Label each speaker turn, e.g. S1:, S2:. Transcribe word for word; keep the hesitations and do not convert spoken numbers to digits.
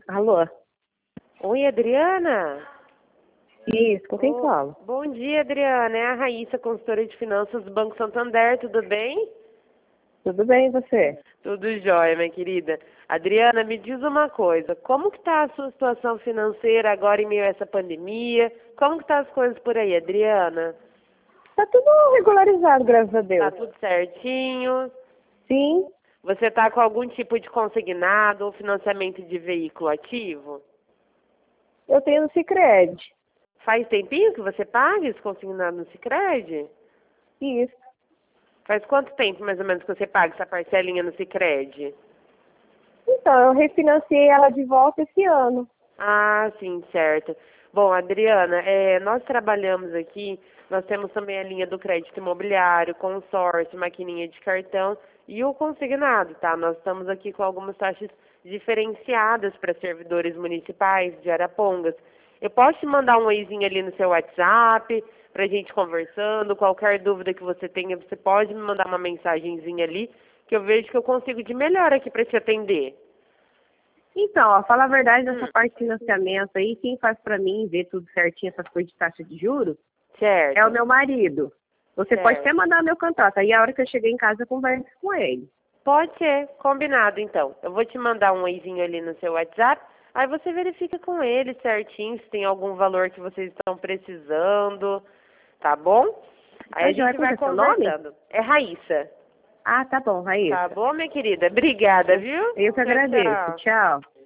S1: Alô?
S2: Oi, Adriana?
S1: Isso, com quem
S2: Oh,
S1: falo?
S2: bom dia, Adriana. É a Raíssa, consultora de finanças do Banco Santander, tudo bem?
S1: Tudo bem, e você?
S2: Tudo jóia, minha querida. Adriana, me diz uma coisa, como que tá a sua situação financeira agora em meio a essa pandemia? Como que tá as coisas por aí, Adriana?
S1: Tá tudo regularizado, graças a
S2: Tá
S1: Deus.
S2: tudo certinho?
S1: Sim,
S2: Você tá com algum tipo de consignado ou financiamento de veículo ativo?
S1: eu tenho no Sicredi.
S2: Faz tempinho que você paga esse consignado no Sicredi?
S1: Isso.
S2: Faz quanto tempo, mais ou menos, que você paga essa parcelinha no Sicredi?
S1: Então, eu refinanciei ela de volta esse ano.
S2: Ah, sim, certo. Bom, Adriana, é, nós trabalhamos aqui, nós temos também a linha do crédito imobiliário, consórcio, maquininha de cartão e o consignado, tá? Nós estamos aqui com algumas taxas diferenciadas para servidores municipais de Arapongas. Eu posso te mandar um oizinho ali no seu WhatsApp, para a gente conversando, qualquer dúvida que você tenha, você pode me mandar uma mensagenzinha ali, que eu vejo que eu consigo de melhor aqui para te atender.
S1: Então, ó, fala a verdade dessa
S2: Hum,
S1: parte de financiamento aí, quem faz pra mim ver tudo certinho, essas coisas de taxa de juros, é o
S2: certo.
S1: meu marido. Você pode até
S2: Certo.
S1: mandar meu contato, aí a hora que eu chegar em casa eu converso com ele.
S2: Pode ser, combinado então. Eu vou te mandar um oizinho ali no seu WhatsApp, aí você verifica com ele certinho se tem algum valor que vocês estão precisando, tá bom? Aí
S1: Tá
S2: a
S1: joia,
S2: gente
S1: como que
S2: vai
S1: é seu nome?
S2: conversando. É Raíssa,
S1: Ah, tá bom,
S2: tá
S1: Raíssa.
S2: bom, minha querida? Obrigada, viu?
S1: Eu que
S2: Tchau,
S1: agradeço.
S2: tchau.
S1: Tchau.